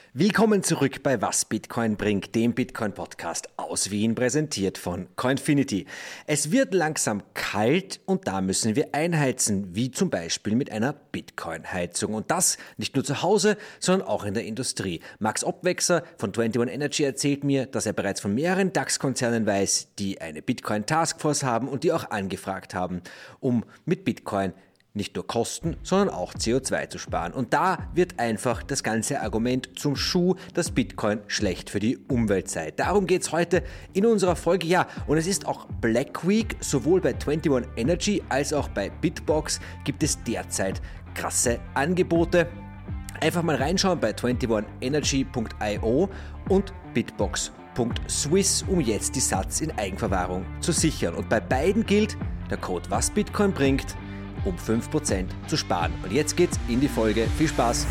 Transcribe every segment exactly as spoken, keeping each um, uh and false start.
Willkommen zurück bei Was Bitcoin bringt, dem Bitcoin-Podcast aus Wien, präsentiert von Coinfinity. Es wird langsam kalt und da müssen wir einheizen, wie zum Beispiel mit einer Bitcoin-Heizung. Und das nicht nur zu Hause, sondern auch in der Industrie. Max Obwechser von einundzwanzig Energy erzählt mir, dass er bereits von mehreren DAX-Konzernen weiß, die eine Bitcoin-Taskforce haben und die auch angefragt haben, um mit Bitcoin nicht nur Kosten, sondern auch C O zwei zu sparen. Und da wird einfach das ganze Argument zum Schuh, dass Bitcoin schlecht für die Umwelt sei. Darum geht es heute in unserer Folge. Ja, und es ist auch Black Week. Sowohl bei einundzwanzig Energy als auch bei Bitbox gibt es derzeit krasse Angebote. Einfach mal reinschauen bei einundzwanzig energy punkt io und bitbox punkt swiss, um jetzt die Satz in Eigenverwahrung zu sichern. Und bei beiden gilt der Code Was Bitcoin bringt, um fünf Prozent zu sparen. Und jetzt geht's in die Folge. Viel Spaß!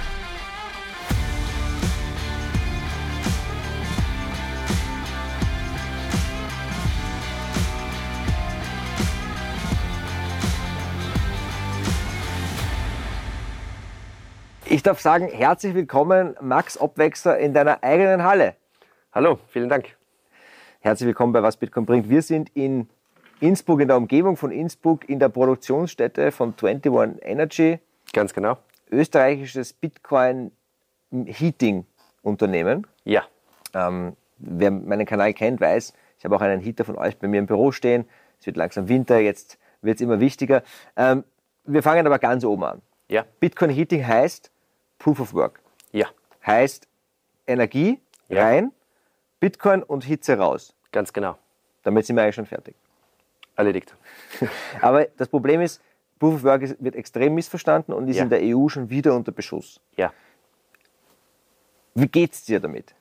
Ich darf sagen, herzlich willkommen, Max Obwechser, in deiner eigenen Halle. Hallo, vielen Dank. Herzlich willkommen bei Was Bitcoin bringt. Wir sind in Innsbruck, in der Umgebung von Innsbruck, in der Produktionsstätte von einundzwanzig Energy. Ganz genau. Österreichisches Bitcoin-Heating-Unternehmen. Ja. Ähm, wer meinen Kanal kennt, weiß, ich habe auch einen Heater von euch bei mir im Büro stehen. Es wird langsam Winter, jetzt wird es immer wichtiger. Ähm, wir fangen aber ganz oben an. Ja. Bitcoin-Heating heißt Proof of Work. Ja. Heißt Energie Ja. rein, Bitcoin und Hitze raus. Ganz genau. Damit sind wir eigentlich schon fertig. Erledigt. Aber das Problem ist, Proof of Work wird extrem missverstanden und ist Ja. in der E U schon wieder unter Beschuss. Ja. Wie geht's dir damit?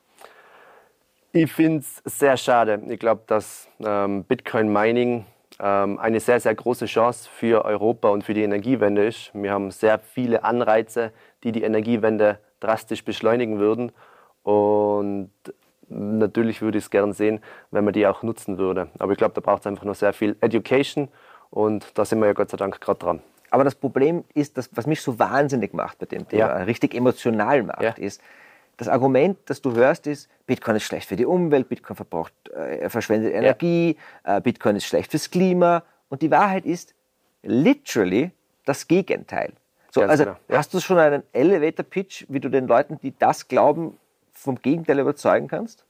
Ich finde es sehr schade. Ich glaube, dass ähm, Bitcoin Mining ähm, eine sehr, sehr große Chance für Europa und für die Energiewende ist. Wir haben sehr viele Anreize, die die Energiewende drastisch beschleunigen würden. Und natürlich würde ich es gern sehen, wenn man die auch nutzen würde. Aber ich glaube, da braucht es einfach noch sehr viel Education und da sind wir ja Gott sei Dank gerade dran. Aber das Problem ist, dass, was mich so wahnsinnig macht bei dem Thema, Ja. richtig emotional macht, Ja. ist, das Argument, das du hörst, ist, Bitcoin ist schlecht für die Umwelt, Bitcoin verbraucht, äh, verschwendet Energie, ja. äh, Bitcoin ist schlecht fürs Klima. Und die Wahrheit ist literally das Gegenteil. So, Ganz also genau. Ja. hast du schon einen Elevator-Pitch, wie du den Leuten, die das glauben, vom Gegenteil überzeugen kannst?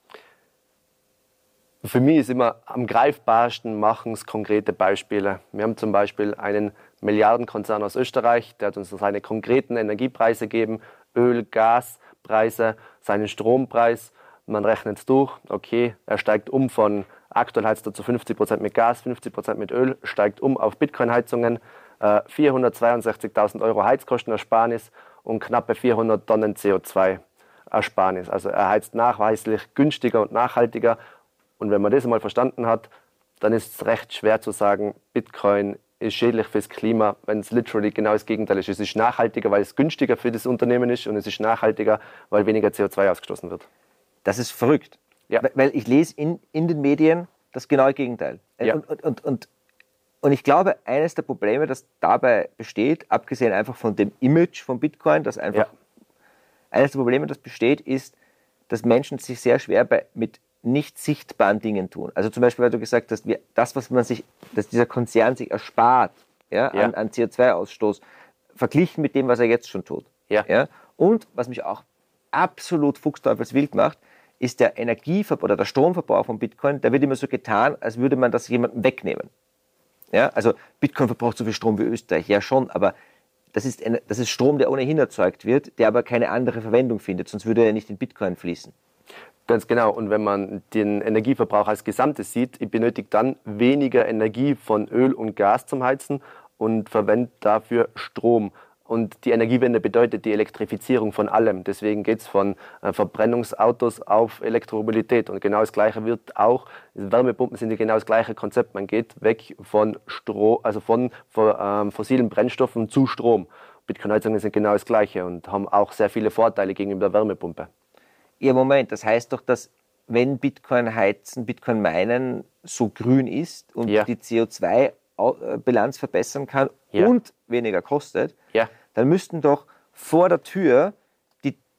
Für mich ist immer am greifbarsten machen es konkrete Beispiele. Wir haben zum Beispiel einen Milliardenkonzern aus Österreich, der hat uns seine konkreten Energiepreise gegeben, Öl, Gaspreise, seinen Strompreis. Man rechnet es durch, okay, er steigt um von, aktuell heizt er zu fünfzig Prozent mit Gas, fünfzig Prozent mit Öl, steigt um auf Bitcoin-Heizungen, äh, vierhundertzweiundsechzigtausend Euro Heizkostenersparnis und knappe vierhundert Tonnen C O zwei Ersparnis. Also er heizt nachweislich günstiger und nachhaltiger. Und wenn man das einmal verstanden hat, dann ist es recht schwer zu sagen, Bitcoin ist schädlich fürs Klima, wenn es literally genau das Gegenteil ist. Es ist nachhaltiger, weil es günstiger für das Unternehmen ist und es ist nachhaltiger, weil weniger C O zwei ausgestoßen wird. Das ist verrückt. Ja. Weil ich lese in, in den Medien das genaue Gegenteil. Ja. Und, und, und, und, und ich glaube, eines der Probleme, das dabei besteht, abgesehen einfach von dem Image von Bitcoin, das einfach, Ja. eines der Probleme, das besteht, ist, dass Menschen sich sehr schwer bei, mit nicht sichtbaren Dingen tun. Also zum Beispiel, weil du gesagt hast, wir, das, was man sich, dass dieser Konzern sich erspart, ja, Ja. An, an C O zwei Ausstoß, verglichen mit dem, was er jetzt schon tut. Ja. Ja? Und was mich auch absolut fuchsteufelswild macht, ist der Energieverbrauch oder der Stromverbrauch von Bitcoin. Da wird immer so getan, als würde man das jemandem wegnehmen. Ja? Also Bitcoin verbraucht so viel Strom wie Österreich, ja schon, aber das ist, eine, das ist Strom, der ohnehin erzeugt wird, der aber keine andere Verwendung findet, sonst würde er nicht in Bitcoin fließen. Ganz genau. Und wenn man den Energieverbrauch als Gesamtes sieht, ich benötige dann weniger Energie von Öl und Gas zum Heizen und verwende dafür Strom. Und die Energiewende bedeutet die Elektrifizierung von allem. Deswegen geht es von äh, Verbrennungsautos auf Elektromobilität. Und genau das Gleiche wird auch, Wärmepumpen sind ja genau das gleiche Konzept. Man geht weg von, Stro also von, von ähm, fossilen Brennstoffen zu Strom. Bitcoin-Heizungen sind genau das Gleiche und haben auch sehr viele Vorteile gegenüber der Wärmepumpe. Ja, Moment, das heißt doch, dass wenn Bitcoin heizen, Bitcoin meinen so grün ist und Ja. die C O zwei Bilanz verbessern kann Ja. und weniger kostet, Ja. dann müssten doch vor der Tür die, die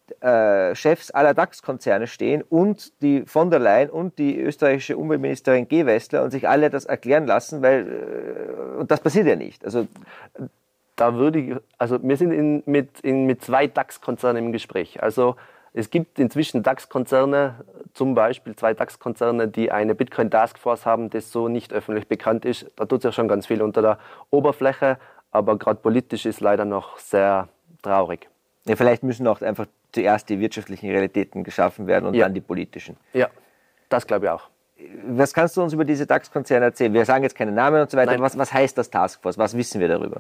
äh, Chefs aller DAX-Konzerne stehen und die von der Leyen und die österreichische Umweltministerin Gewessler und sich alle das erklären lassen, weil äh, und das passiert ja nicht. Also da würde ich, also wir sind in, mit, in, mit zwei DAX-Konzernen im Gespräch. Also es gibt inzwischen DAX-Konzerne, zum Beispiel zwei DAX-Konzerne, die eine Bitcoin-Taskforce haben, das so nicht öffentlich bekannt ist. Da tut sich ja schon ganz viel unter der Oberfläche, aber gerade politisch ist leider noch sehr traurig. Ja, vielleicht müssen auch einfach zuerst die wirtschaftlichen Realitäten geschaffen werden und ja. dann die politischen. Ja, das glaube ich auch. Was kannst du uns über diese DAX-Konzerne erzählen? Wir sagen jetzt keine Namen und so weiter. Was, was heißt das Taskforce? Was wissen wir darüber?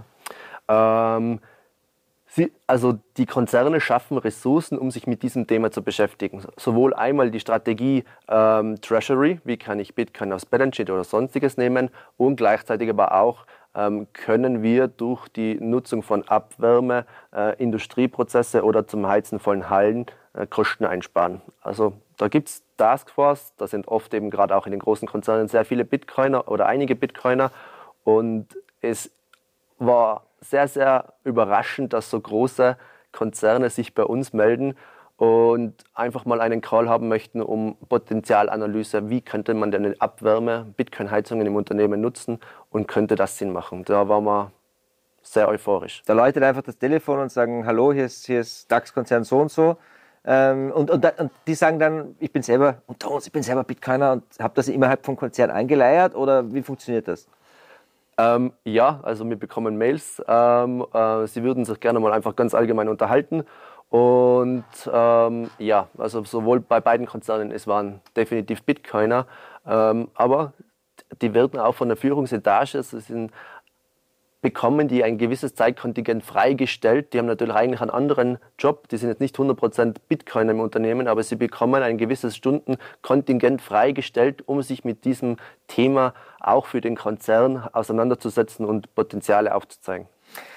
Ähm, sie, also die Konzerne schaffen Ressourcen, um sich mit diesem Thema zu beschäftigen. Sowohl einmal die Strategie ähm, Treasury, wie kann ich Bitcoin aufs Balance Sheet oder sonstiges nehmen, und gleichzeitig aber auch ähm, können wir durch die Nutzung von Abwärme, äh, Industrieprozesse oder zum Heizen von Hallen äh, Kosten einsparen. Also da gibt es Taskforce, da sind oft eben gerade auch in den großen Konzernen sehr viele Bitcoiner oder einige Bitcoiner, und es war sehr, sehr überraschend, dass so große Konzerne sich bei uns melden und einfach mal einen Call haben möchten, um Potenzialanalyse, wie könnte man denn eine Abwärme, Bitcoin-Heizungen im Unternehmen nutzen und könnte das Sinn machen. Da waren wir sehr euphorisch. Da läutet einfach das Telefon und sagen, hallo, hier ist, hier ist DAX-Konzern so und so. Ähm, und, und, und die sagen dann, ich bin selber, unter uns, ich bin selber Bitcoiner und habe das innerhalb vom Konzern eingeleiert, oder wie funktioniert das? Ähm, ja, also wir bekommen Mails. Ähm, äh, sie würden sich gerne mal einfach ganz allgemein unterhalten. Und ähm, ja, also sowohl bei beiden Konzernen, es waren definitiv Bitcoiner, ähm, aber die werden auch von der Führungsetage, also sind, bekommen die ein gewisses Zeitkontingent freigestellt. Die haben natürlich eigentlich einen anderen Job, die sind jetzt nicht hundert Prozent Bitcoiner im Unternehmen, aber sie bekommen ein gewisses Stundenkontingent freigestellt, um sich mit diesem Thema auch für den Konzern auseinanderzusetzen und Potenziale aufzuzeigen.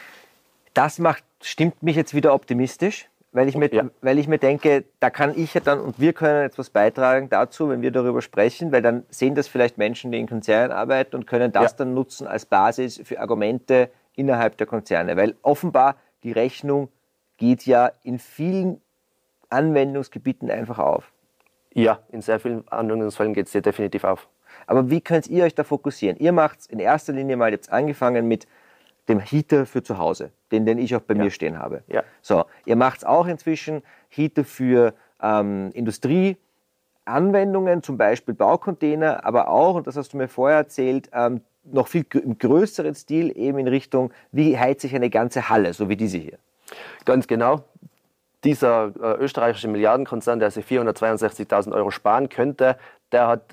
Das macht, stimmt mich jetzt wieder optimistisch, weil ich, mir, ja. weil ich mir denke, da kann ich ja dann und wir können etwas beitragen dazu, wenn wir darüber sprechen, weil dann sehen das vielleicht Menschen, die in Konzernen arbeiten, und können das ja. dann nutzen als Basis für Argumente innerhalb der Konzerne, weil offenbar die Rechnung geht ja in vielen Anwendungsgebieten einfach auf. Ja, in sehr vielen Anwendungsfällen geht es dir definitiv auf. Aber wie könnt ihr euch da fokussieren? Ihr macht es in erster Linie mal jetzt angefangen mit dem Heater für zu Hause, den, den ich auch bei ja. mir stehen habe. Ja. So, ihr macht es auch inzwischen Heater für ähm, Industrieanwendungen, zum Beispiel Baucontainer, aber auch, und das hast du mir vorher erzählt, ähm, noch viel gr- im größeren Stil eben in Richtung, wie heizt sich eine ganze Halle, so wie diese hier. Ganz genau. Dieser äh, österreichische Milliardenkonzern, der sich vierhundertzweiundsechzigtausend Euro sparen könnte, der hat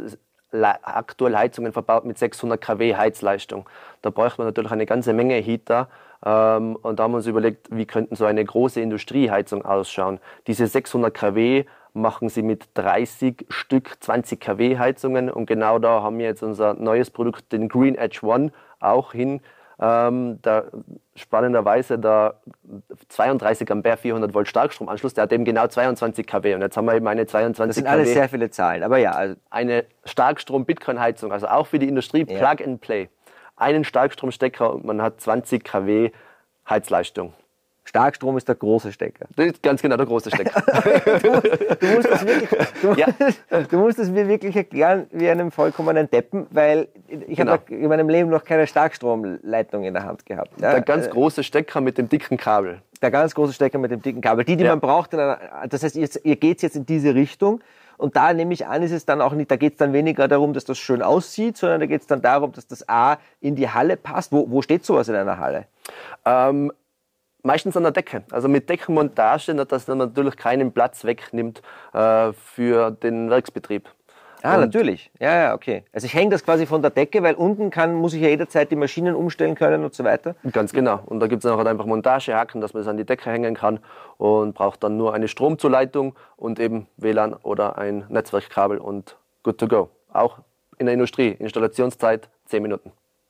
aktuell Heizungen verbaut mit sechshundert Kilowatt Heizleistung. Da bräuchte man natürlich eine ganze Menge Heater. Ähm, und da haben wir uns überlegt, wie könnten so eine große Industrieheizung ausschauen. Diese sechshundert Kilowatt machen sie mit dreißig Stück zwanzig Kilowatt Heizungen. Und genau da haben wir jetzt unser neues Produkt, den Green Edge One, auch hin. Ähm, da, spannenderweise der zweiunddreißig Ampere vierhundert Volt Starkstromanschluss, der hat eben genau zweiundzwanzig Kilowatt, und jetzt haben wir eben eine zweiundzwanzig Kilowatt. Das sind alles sehr viele Zahlen, aber ja. Also eine Starkstrom-Bitcoin-Heizung, also auch für die Industrie, ja. Plug and Play. Einen Starkstromstecker und man hat zwanzig Kilowatt Heizleistung. Starkstrom ist der große Stecker. Das ist ganz genau der große Stecker. du, musst, du, musst das wirklich, du, ja. du musst es mir wirklich erklären wie einem vollkommenen Deppen, weil ich genau. habe in meinem Leben noch keine Starkstromleitung in der Hand gehabt. Ja? Der ganz große Stecker mit dem dicken Kabel. Der ganz große Stecker mit dem dicken Kabel. Die, die ja. man braucht, das heißt, ihr, ihr geht jetzt in diese Richtung. Und da nehme ich an, ist es dann auch nicht, da geht es dann weniger darum, dass das schön aussieht, sondern da geht es dann darum, dass das A in die Halle passt. Wo, wo steht sowas in einer Halle? Ähm, Meistens an der Decke. Also mit Deckenmontage, dass das natürlich keinen Platz wegnimmt äh, für den Werksbetrieb. Ah, und natürlich. Ja, ja, okay. Also ich hänge das quasi von der Decke, weil unten kann, muss ich ja jederzeit die Maschinen umstellen können und so weiter. Ganz genau. Und da gibt es dann halt einfach Montagehaken, dass man es an die Decke hängen kann, und braucht dann nur eine Stromzuleitung und eben W L A N oder ein Netzwerkkabel und good to go. Auch in der Industrie. Installationszeit zehn Minuten.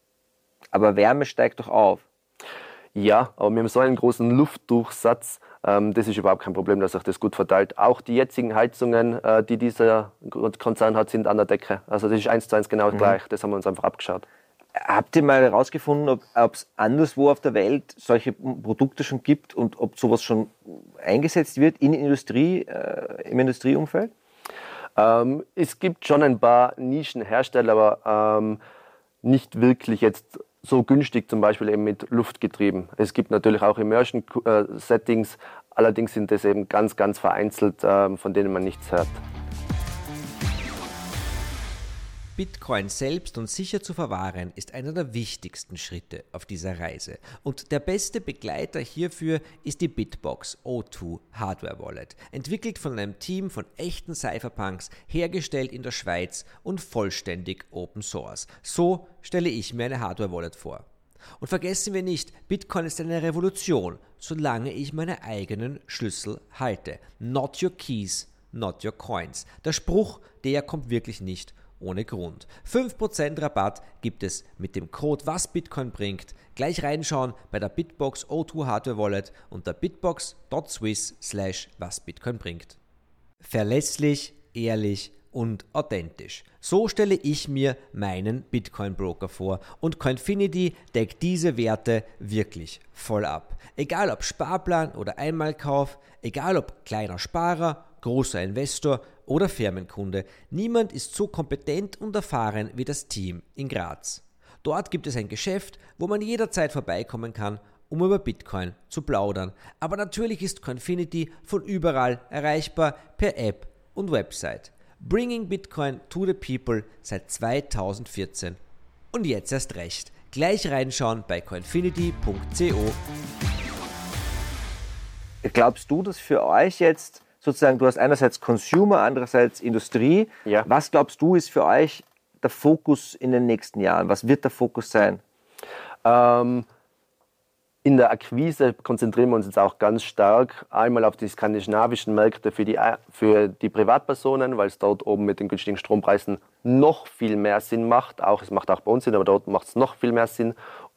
Aber Wärme steigt doch auf. Ja, aber wir haben so einen großen Luftdurchsatz, ähm, das ist überhaupt kein Problem, dass sich das gut verteilt. Auch die jetzigen Heizungen, äh, die dieser Konzern hat, sind an der Decke. Also das ist eins zu eins genau mhm. gleich, das haben wir uns einfach abgeschaut. Habt ihr mal herausgefunden, ob es anderswo auf der Welt solche Produkte schon gibt und ob sowas schon eingesetzt wird in Industrie, äh, im Industrieumfeld? Ähm, es gibt schon ein paar Nischenhersteller, aber ähm, nicht wirklich jetzt so günstig, zum Beispiel eben mit Luftgetrieben. Es gibt natürlich auch Immersion-Settings, allerdings sind das eben ganz, ganz vereinzelt, äh, von denen man nichts hört. Bitcoin selbst und sicher zu verwahren ist einer der wichtigsten Schritte auf dieser Reise. Und der beste Begleiter hierfür ist die Bitbox O zwei Hardware Wallet. Entwickelt von einem Team von echten Cypherpunks, hergestellt in der Schweiz und vollständig Open Source. So stelle ich mir eine Hardware Wallet vor. Und vergessen wir nicht, Bitcoin ist eine Revolution, solange ich meine eigenen Schlüssel halte. Not your keys, not your coins. Der Spruch, der kommt wirklich nicht ohne Grund. fünf Prozent Rabatt gibt es mit dem Code was Bitcoin bringt. Gleich reinschauen bei der Bitbox O zwei Hardware Wallet unter bitbox punkt swiss slash was Bitcoin bringt. Verlässlich, ehrlich und authentisch. So stelle ich mir meinen Bitcoin-Broker vor und Coinfinity deckt diese Werte wirklich voll ab. Egal ob Sparplan oder Einmalkauf, egal ob kleiner Sparer, großer Investor oder Firmenkunde, niemand ist so kompetent und erfahren wie das Team in Graz. Dort gibt es ein Geschäft, wo man jederzeit vorbeikommen kann, um über Bitcoin zu plaudern. Aber natürlich ist Coinfinity von überall erreichbar per App und Website. Bringing Bitcoin to the people seit zweitausendvierzehn. Und jetzt erst recht. Gleich reinschauen bei coinfinity punkt co. Glaubst du, dass für euch jetzt sozusagen, du hast einerseits Consumer, andererseits Industrie. Ja. Was glaubst du, ist für euch der Fokus in den nächsten Jahren? Was wird der Fokus sein? Ähm, in der Akquise konzentrieren wir uns jetzt auch ganz stark einmal auf die skandinavischen Märkte für die, für die Privatpersonen, weil es dort oben mit den günstigen Strompreisen noch viel mehr Sinn macht. Auch, es macht auch bei uns Sinn, aber dort macht es noch viel mehr Sinn.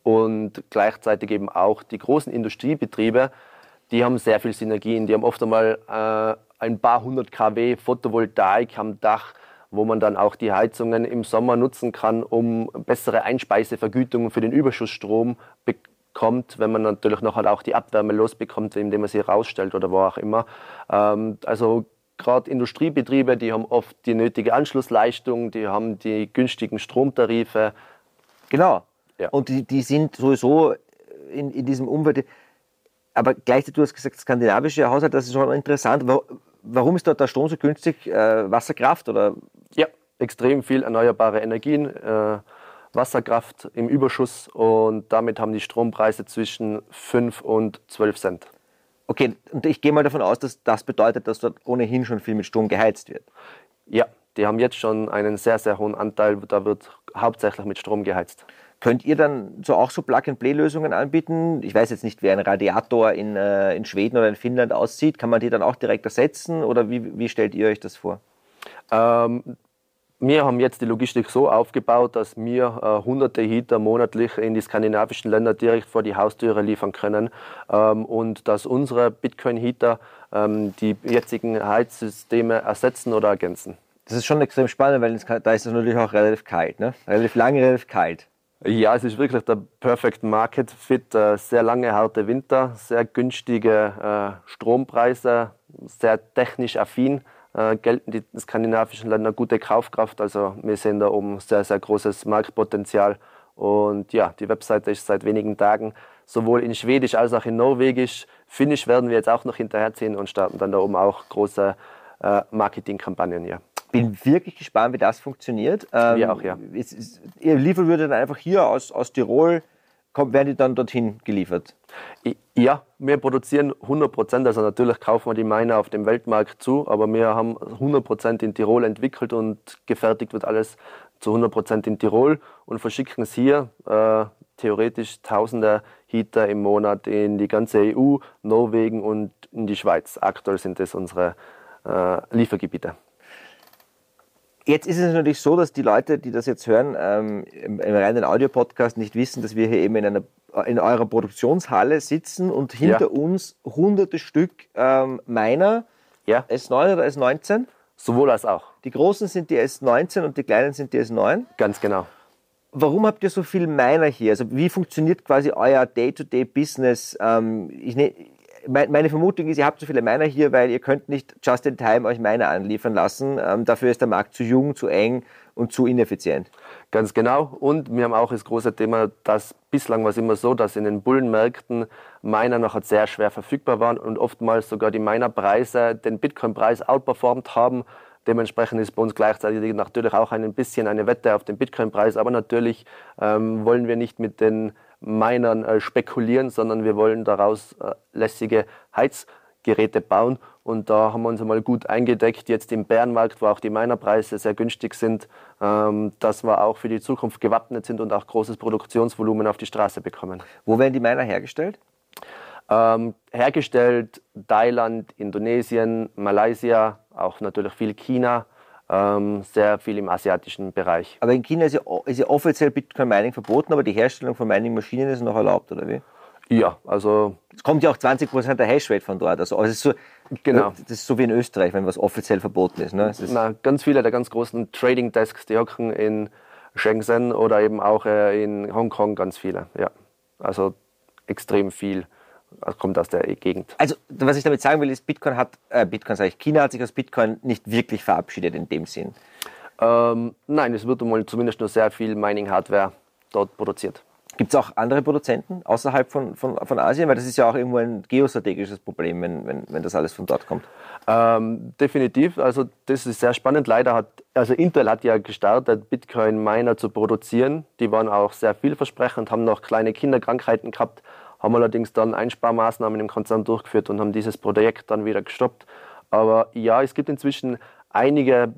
Und gleichzeitig eben auch die großen Industriebetriebe, die haben sehr viel Synergien. Die haben oft einmal äh, ein paar hundert Kilowatt Photovoltaik am Dach, wo man dann auch die Heizungen im Sommer nutzen kann, um bessere Einspeisevergütungen für den Überschussstrom bekommt, wenn man natürlich noch halt auch die Abwärme losbekommt, indem man sie rausstellt oder wo auch immer. Ähm, also gerade Industriebetriebe, die haben oft die nötige Anschlussleistung, die haben die günstigen Stromtarife. Genau. Ja. Und die, die sind sowieso in, in diesem Umfeld. Aber gleichzeitig, du hast gesagt, skandinavische Haushalt, das ist schon interessant. Warum ist dort der Strom so günstig? Äh, Wasserkraft oder? Ja, extrem viel erneuerbare Energien, äh, Wasserkraft im Überschuss und damit haben die Strompreise zwischen fünf und zwölf Cent. Okay, und ich gehe mal davon aus, dass das bedeutet, dass dort ohnehin schon viel mit Strom geheizt wird. Ja, die haben jetzt schon einen sehr, sehr hohen Anteil, da wird hauptsächlich mit Strom geheizt. Könnt ihr dann so auch so Plug-and-Play-Lösungen anbieten? Ich weiß jetzt nicht, wie ein Radiator in, äh, in Schweden oder in Finnland aussieht. Kann man die dann auch direkt ersetzen oder wie, wie stellt ihr euch das vor? Ähm, wir haben jetzt die Logistik so aufgebaut, dass wir äh, hunderte Heater monatlich in die skandinavischen Länder direkt vor die Haustüre liefern können ähm, und dass unsere Bitcoin-Heater ähm, die jetzigen Heizsysteme ersetzen oder ergänzen. Das ist schon extrem spannend, weil kann, da ist es natürlich auch relativ kalt, ne? Relativ lange, relativ kalt. Ja, es ist wirklich der Perfect Market Fit. Äh, sehr lange, harte Winter, sehr günstige äh, Strompreise, sehr technisch affin. Äh, gelten die skandinavischen Länder gute Kaufkraft. Also wir sehen da oben sehr, sehr großes Marktpotenzial. Und ja, die Webseite ist seit wenigen Tagen sowohl in Schwedisch als auch in Norwegisch. Finnisch werden wir jetzt auch noch hinterherziehen und starten dann da oben auch große äh, Marketingkampagnen. Ja. Bin wirklich gespannt, wie das funktioniert. Ähm, Wir auch, ja. Es, es, ihr liefert würde dann einfach hier aus, aus Tirol, kommt, werden die dann dorthin geliefert? Ja, wir produzieren hundert Prozent, also natürlich kaufen wir die Miner auf dem Weltmarkt zu, aber wir haben hundert Prozent in Tirol entwickelt und gefertigt wird alles zu hundert Prozent in Tirol und verschicken es hier äh, theoretisch tausende Heater im Monat in die ganze E U, Norwegen und in die Schweiz. Aktuell sind das unsere äh, Liefergebiete. Jetzt ist es natürlich so, dass die Leute, die das jetzt hören, ähm, im, im reinen Audio-Podcast nicht wissen, dass wir hier eben in, einer, in eurer Produktionshalle sitzen und hinter ja. uns hunderte Stück ähm, Miner, ja. S neun oder S neunzehn? Sowohl als auch. Die großen sind die S neunzehn und die kleinen sind die S neun? Ganz genau. Warum habt ihr so viel Miner hier? Also wie funktioniert quasi euer Day-to-Day-Business? Ähm, ich ne, meine Vermutung ist, ihr habt so viele Miner hier, weil ihr könnt nicht just in time euch Miner anliefern lassen. Ähm, dafür ist der Markt zu jung, zu eng und zu ineffizient. Ganz genau. Und wir haben auch das große Thema, dass bislang war es immer so, dass in den Bullenmärkten Miner noch sehr schwer verfügbar waren und oftmals sogar die Minerpreise den Bitcoin-Preis outperformt haben. Dementsprechend ist bei uns gleichzeitig natürlich auch ein bisschen eine Wette auf den Bitcoin-Preis. Aber natürlich ähm, wollen wir nicht mit den Minern äh, spekulieren, sondern wir wollen daraus äh, lässige Heizgeräte bauen. Und da haben wir uns einmal gut eingedeckt, jetzt im Bärenmarkt, wo auch die Minerpreise sehr günstig sind, ähm, dass wir auch für die Zukunft gewappnet sind und auch großes Produktionsvolumen auf die Straße bekommen. Wo werden die Miner hergestellt? Ähm, hergestellt Thailand, Indonesien, Malaysia, auch natürlich viel China, ähm, sehr viel im asiatischen Bereich. Aber in China ist ja, ist ja offiziell Bitcoin-Mining verboten, aber die Herstellung von Mining-Maschinen ist noch erlaubt, oder wie? Ja, also... Es kommt ja auch zwanzig Prozent der Hashrate von dort. Also es ist so, genau. Das ist so wie in Österreich, wenn was offiziell verboten ist. Ne? ist Na, ganz viele der ganz großen Trading-Desks, die hocken in Shenzhen oder eben auch äh, in Hongkong, ganz viele. Ja. Also extrem viel. Das kommt aus der Gegend. Also, was ich damit sagen will, ist, Bitcoin hat, äh, Bitcoin sage ich, China hat sich aus Bitcoin nicht wirklich verabschiedet in dem Sinn. Ähm, nein, es wird mal zumindest nur sehr viel Mining-Hardware dort produziert. Gibt es auch andere Produzenten außerhalb von, von, von Asien? Weil das ist ja auch irgendwo ein geostrategisches Problem, wenn, wenn, wenn das alles von dort kommt. Ähm, definitiv, also das ist sehr spannend. Leider hat, also Intel hat ja gestartet, Bitcoin-Miner zu produzieren. Die waren auch sehr vielversprechend, haben noch kleine Kinderkrankheiten gehabt, haben allerdings dann Einsparmaßnahmen im Konzern durchgeführt und haben dieses Projekt dann wieder gestoppt. Aber ja, es gibt inzwischen einige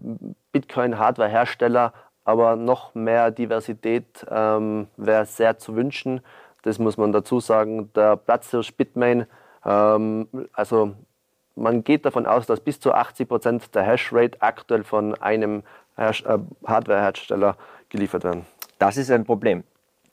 Bitcoin-Hardware-Hersteller, aber noch mehr Diversität ähm, wäre sehr zu wünschen. Das muss man dazu sagen. Der Platzhirsch Bitmain, ähm, also man geht davon aus, dass bis zu achtzig Prozent der Hashrate aktuell von einem Herst- äh, Hardware-Hersteller geliefert werden. Das ist ein Problem.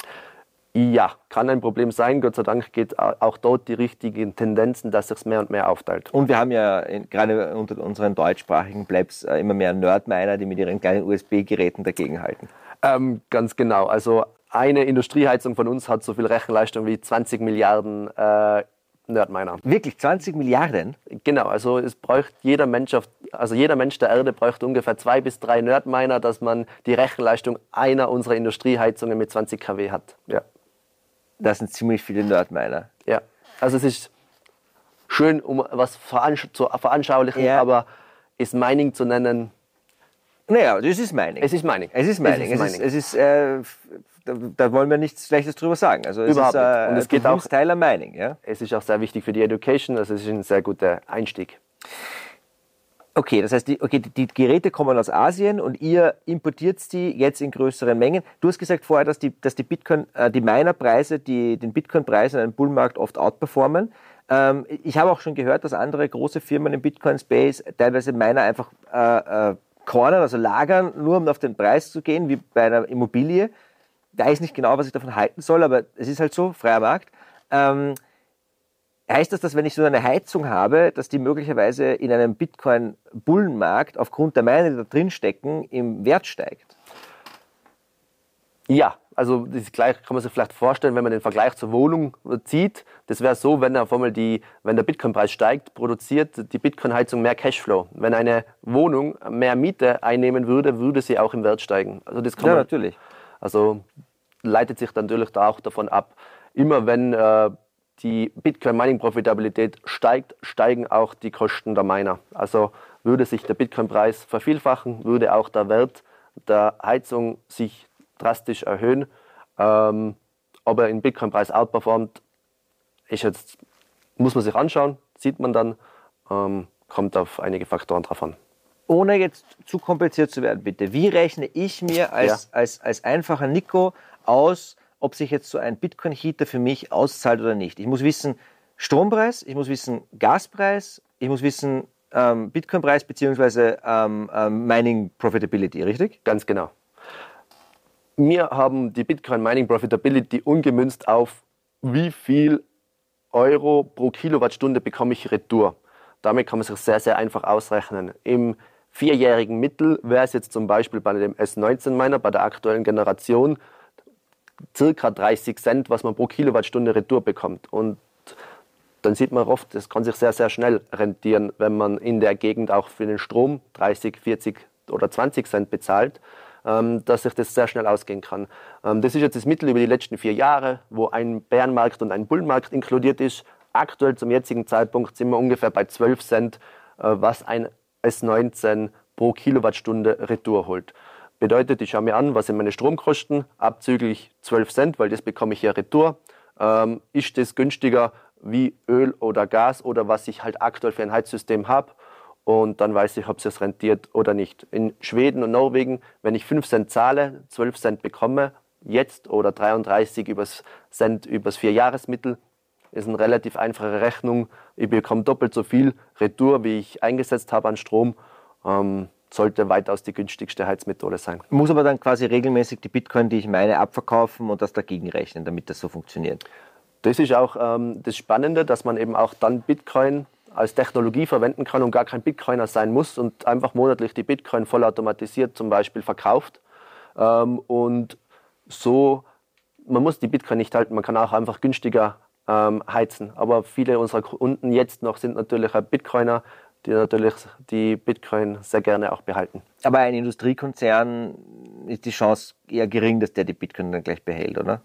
Ja, kann ein Problem sein. Gott sei Dank geht auch dort die richtigen Tendenzen, dass sich mehr und mehr aufteilt. Und wir haben ja in, gerade unter unseren deutschsprachigen Plebs äh, immer mehr Nerdminer, die mit ihren kleinen U S B-Geräten dagegenhalten. Ähm, ganz genau. Also eine Industrieheizung von uns hat so viel Rechenleistung wie zwanzig Milliarden äh, Nerdminer. Wirklich zwanzig Milliarden? Genau, also es braucht jeder Mensch auf, also jeder Mensch der Erde braucht ungefähr zwei bis drei Nerdminer, dass man die Rechenleistung einer unserer Industrieheizungen mit zwanzig Kilowatt hat. Ja. Das sind ziemlich viele Nerdminer. Ja, also es ist schön, um was veransch- zu veranschaulichen, ja. Aber ist Mining zu nennen? Naja, das ist Mining. Es ist Mining. Es ist Mining. Es ist, Mining. Es ist, es ist äh, da, da wollen wir nichts Schlechtes drüber sagen. Also es Überhaupt ist äh, nicht. Und es geht auch Teil am Mining. Ja? Es ist auch sehr wichtig für die Education, also es ist ein sehr guter Einstieg. Okay, das heißt, die, okay, die, die Geräte kommen aus Asien und ihr importiert die jetzt in größeren Mengen. Du hast gesagt vorher, dass die, dass die Bitcoin, äh, die Minerpreise, die den Bitcoin-Preis in einem Bullmarkt oft outperformen. Ähm, ich habe auch schon gehört, dass andere große Firmen im Bitcoin-Space teilweise Miner einfach äh, äh, cornern, also lagern, nur um auf den Preis zu gehen, wie bei einer Immobilie. Da weiß ich nicht genau, was ich davon halten soll, aber es ist halt so, freier Markt. Ähm, Heißt das, dass wenn ich so eine Heizung habe, dass die möglicherweise in einem Bitcoin-Bullenmarkt aufgrund der Miner, die da drin stecken, im Wert steigt? Ja, also das gleich kann man sich vielleicht vorstellen, wenn man den Vergleich zur Wohnung zieht. Das wäre so, wenn auf einmal die, wenn der Bitcoin-Preis steigt, produziert die Bitcoin-Heizung mehr Cashflow. Wenn eine Wohnung mehr Miete einnehmen würde, würde sie auch im Wert steigen. Also das kann ja, man, natürlich. Also leitet sich dann natürlich da auch davon ab. Immer wenn äh, die Bitcoin-Mining-Profitabilität steigt, steigen auch die Kosten der Miner. Also würde sich der Bitcoin-Preis vervielfachen, würde auch der Wert der Heizung sich drastisch erhöhen. Ähm, ob er den Bitcoin-Preis outperformt, ist jetzt, muss man sich anschauen, sieht man dann, ähm, kommt auf einige Faktoren drauf an. Ohne jetzt zu kompliziert zu werden, bitte. Wie rechne ich mir als, ja. als, als einfacher Nico aus, ob sich jetzt so ein Bitcoin-Heater für mich auszahlt oder nicht? Ich muss wissen Strompreis, ich muss wissen Gaspreis, ich muss wissen ähm, Bitcoin-Preis bzw. Ähm, ähm, Mining-Profitability, richtig? Ganz genau. Wir haben die Bitcoin-Mining-Profitability umgemünzt auf wie viel Euro pro Kilowattstunde bekomme ich retour. Damit kann man sich sehr, sehr einfach ausrechnen. Im vierjährigen Mittel wäre es jetzt zum Beispiel bei dem S neunzehn Miner, bei der aktuellen Generation, circa dreißig Cent, was man pro Kilowattstunde Retour bekommt. Und dann sieht man oft, das kann sich sehr, sehr schnell rentieren, wenn man in der Gegend auch für den Strom dreißig, vierzig oder zwanzig Cent bezahlt, ähm, dass sich das sehr schnell ausgehen kann. Ähm, das ist jetzt das Mittel über die letzten vier Jahre, wo ein Bärenmarkt und ein Bullenmarkt inkludiert ist. Aktuell zum jetzigen Zeitpunkt sind wir ungefähr bei zwölf Cent, äh, was ein S neunzehn pro Kilowattstunde Retour holt. Bedeutet, ich schaue mir an, was sind meine Stromkosten, abzüglich zwölf Cent, weil das bekomme ich ja Retour. Ähm, ist das günstiger wie Öl oder Gas oder was ich halt aktuell für ein Heizsystem habe, und dann weiß ich, ob es sich rentiert oder nicht. In Schweden und Norwegen, wenn ich fünf Cent zahle, zwölf Cent bekomme, jetzt oder dreiunddreißig übers Cent übers Vierjahresmittel, ist eine relativ einfache Rechnung. Ich bekomme doppelt so viel Retour, wie ich eingesetzt habe an Strom. Ähm, sollte weitaus die günstigste Heizmethode sein. Muss aber dann quasi regelmäßig die Bitcoin, die ich meine, abverkaufen und das dagegen rechnen, damit das so funktioniert. Das ist auch ähm, das Spannende, dass man eben auch dann Bitcoin als Technologie verwenden kann und gar kein Bitcoiner sein muss und einfach monatlich die Bitcoin vollautomatisiert zum Beispiel verkauft. Ähm, und so, man muss die Bitcoin nicht halten, man kann auch einfach günstiger ähm, heizen. Aber viele unserer Kunden jetzt noch sind natürlich Bitcoiner, die natürlich die Bitcoin sehr gerne auch behalten. Aber ein Industriekonzern ist die Chance eher gering, dass der die Bitcoin dann gleich behält, oder?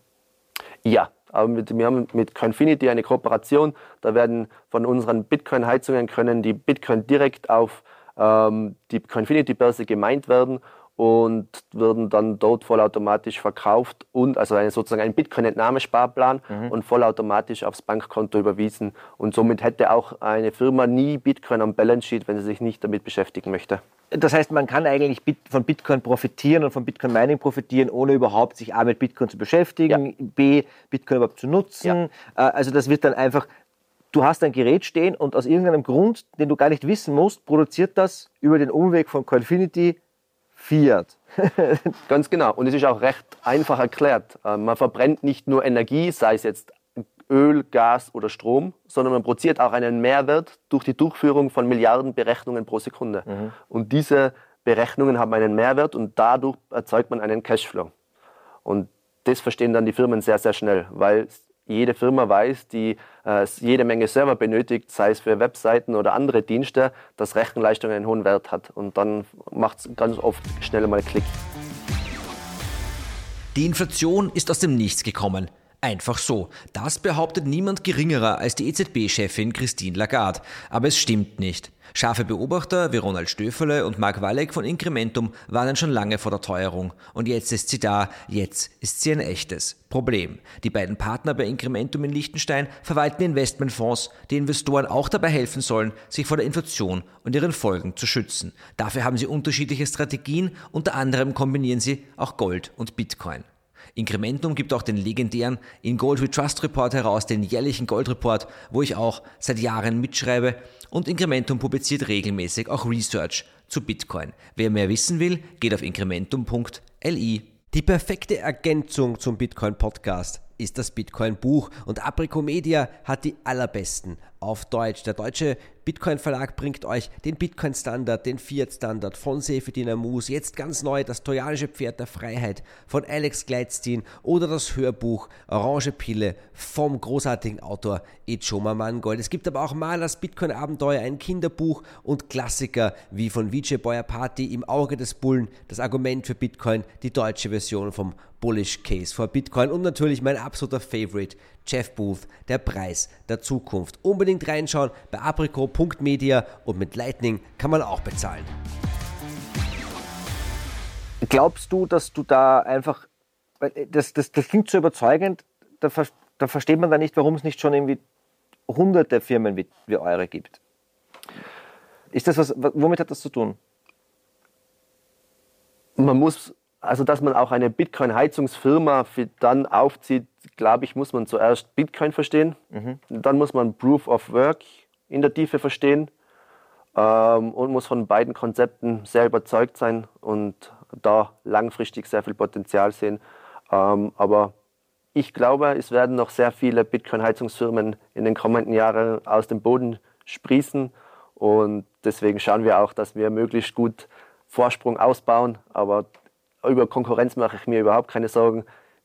Ja, aber mit, wir haben mit Coinfinity eine Kooperation. Da werden von unseren Bitcoin-Heizungen können die Bitcoin direkt auf ähm, die Coinfinity-Börse gemeint werden und werden dann dort vollautomatisch verkauft und also eine, sozusagen ein Bitcoin-Entnahmesparplan mhm. und vollautomatisch aufs Bankkonto überwiesen. Und somit hätte auch eine Firma nie Bitcoin am Balance Sheet, wenn sie sich nicht damit beschäftigen möchte. Das heißt, man kann eigentlich von Bitcoin profitieren und von Bitcoin-Mining profitieren, ohne überhaupt sich A mit Bitcoin zu beschäftigen, ja. B, Bitcoin überhaupt zu nutzen. Ja. Also das wird dann einfach, du hast ein Gerät stehen und aus irgendeinem Grund, den du gar nicht wissen musst, produziert das über den Umweg von Coinfinity Fiat. Ganz genau. Und es ist auch recht einfach erklärt. Man verbrennt nicht nur Energie, sei es jetzt Öl, Gas oder Strom, sondern man produziert auch einen Mehrwert durch die Durchführung von Milliarden Berechnungen pro Sekunde. Mhm. Und diese Berechnungen haben einen Mehrwert und dadurch erzeugt man einen Cashflow. Und das verstehen dann die Firmen sehr, sehr schnell, weil jede Firma weiß, die äh, jede Menge Server benötigt, sei es für Webseiten oder andere Dienste, dass Rechenleistung einen hohen Wert hat. Und dann macht es ganz oft schnell mal Klick. Die Inflation ist aus dem Nichts gekommen. Einfach so. Das behauptet niemand geringerer als die E Z B-Chefin Christine Lagarde. Aber es stimmt nicht. Scharfe Beobachter wie Ronald Stöferle und Mark Walleck von Incrementum warnen schon lange vor der Teuerung. Und jetzt ist sie da, jetzt ist sie ein echtes Problem. Die beiden Partner bei Incrementum in Liechtenstein verwalten Investmentfonds, die Investoren auch dabei helfen sollen, sich vor der Inflation und ihren Folgen zu schützen. Dafür haben sie unterschiedliche Strategien, unter anderem kombinieren sie auch Gold und Bitcoin. Incrementum gibt auch den legendären In Gold We Trust Report heraus, den jährlichen Goldreport, wo ich auch seit Jahren mitschreibe, und Incrementum publiziert regelmäßig auch Research zu Bitcoin. Wer mehr wissen will, geht auf incrementum punkt l i. Die perfekte Ergänzung zum Bitcoin-Podcast ist das Bitcoin-Buch und Aprico Media hat die allerbesten auf Deutsch. Der deutsche Bitcoin-Verlag bringt euch den Bitcoin-Standard, den Fiat-Standard von Seyfedin Ammous, jetzt ganz neu das trojanische Pferd der Freiheit von Alex Gleitstein oder das Hörbuch Orange Pille vom großartigen Autor Ijoma Mangold. Es gibt aber auch Malers Bitcoin-Abenteuer, ein Kinderbuch und Klassiker wie von Vijay Boyapati Im Auge des Bullen, das Argument für Bitcoin, die deutsche Version vom Bullish Case for Bitcoin und natürlich mein absoluter Favorite, Jeff Booth, der Preis der Zukunft. Unbedingt reinschauen bei aprico punkt media und mit Lightning kann man auch bezahlen. Glaubst du, dass du da einfach, das, das, das klingt so überzeugend, da, da versteht man da nicht, warum es nicht schon irgendwie hunderte Firmen wie, wie eure gibt. Ist das was, womit hat das zu tun? Man muss Also, dass man auch eine Bitcoin-Heizungsfirma dann aufzieht, glaube ich, muss man zuerst Bitcoin verstehen. Mhm. Dann muss man Proof of Work in der Tiefe verstehen ähm, und muss von beiden Konzepten sehr überzeugt sein und da langfristig sehr viel Potenzial sehen. Ähm, aber ich glaube, es werden noch sehr viele Bitcoin-Heizungsfirmen in den kommenden Jahren aus dem Boden sprießen. Und deswegen schauen wir auch, dass wir möglichst gut Vorsprung ausbauen. Aber über Konkurrenz mache ich mir überhaupt keine Sorgen.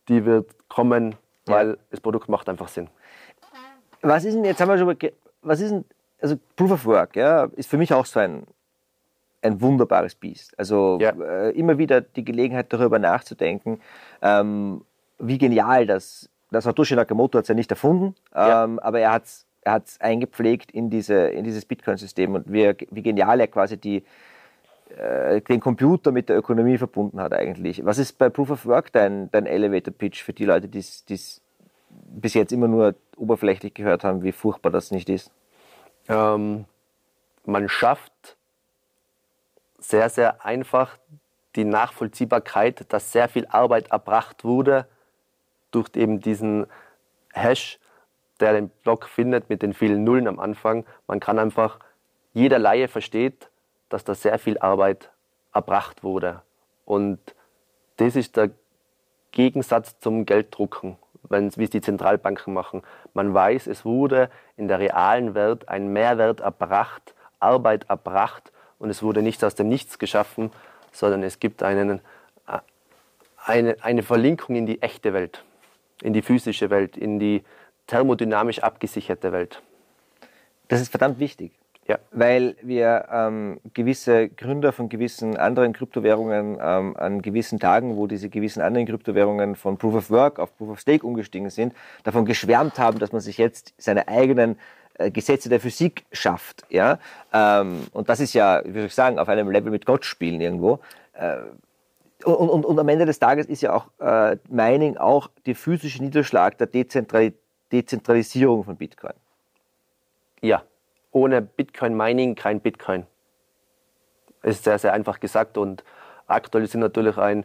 die wird kommen, weil ja. das Produkt macht einfach Sinn. Was ist denn, jetzt haben wir schon, was ist denn, also Proof of Work, ja, ist für mich auch so ein, ein wunderbares Biest. Also ja. äh, immer wieder die Gelegenheit darüber nachzudenken, ähm, wie genial das, das Satoshi Nakamoto hat es ja nicht erfunden, ja. Ähm, aber er hat es er hat's eingepflegt in, diese, in dieses Bitcoin-System und wie, wie genial er quasi die, äh, den Computer mit der Ökonomie verbunden hat eigentlich. Was ist bei Proof of Work dein, dein Elevator-Pitch für die Leute, die es bis jetzt immer nur oberflächlich gehört haben, wie furchtbar das nicht ist? Ähm, man schafft sehr, sehr einfach die Nachvollziehbarkeit, dass sehr viel Arbeit erbracht wurde durch eben diesen Hash, der den Block findet mit den vielen Nullen am Anfang. Man kann einfach, jeder Laie versteht, dass da sehr viel Arbeit erbracht wurde. Und das ist der Gegensatz zum Gelddrucken, wie es die Zentralbanken machen. Man weiß, es wurde in der realen Welt ein Mehrwert erbracht, Arbeit erbracht und es wurde nichts aus dem Nichts geschaffen, sondern es gibt einen, eine, eine Verlinkung in die echte Welt, in die physische Welt, in die thermodynamisch abgesicherte Welt. Das ist verdammt wichtig. Ja. Weil wir ähm, gewisse Gründer von gewissen anderen Kryptowährungen ähm, an gewissen Tagen, wo diese gewissen anderen Kryptowährungen von Proof of Work auf Proof of Stake umgestiegen sind, davon geschwärmt haben, dass man sich jetzt seine eigenen äh, Gesetze der Physik schafft. Ja? Ähm, und das ist ja, wie soll ich sagen, auf einem Level mit Gott spielen irgendwo. Äh, und, und, und am Ende des Tages ist ja auch äh, Mining auch der physische Niederschlag der Dezentral- Dezentralisierung von Bitcoin. Ja. Ohne Bitcoin-Mining kein Bitcoin. Ist sehr, sehr einfach gesagt und aktuell sind natürlich ein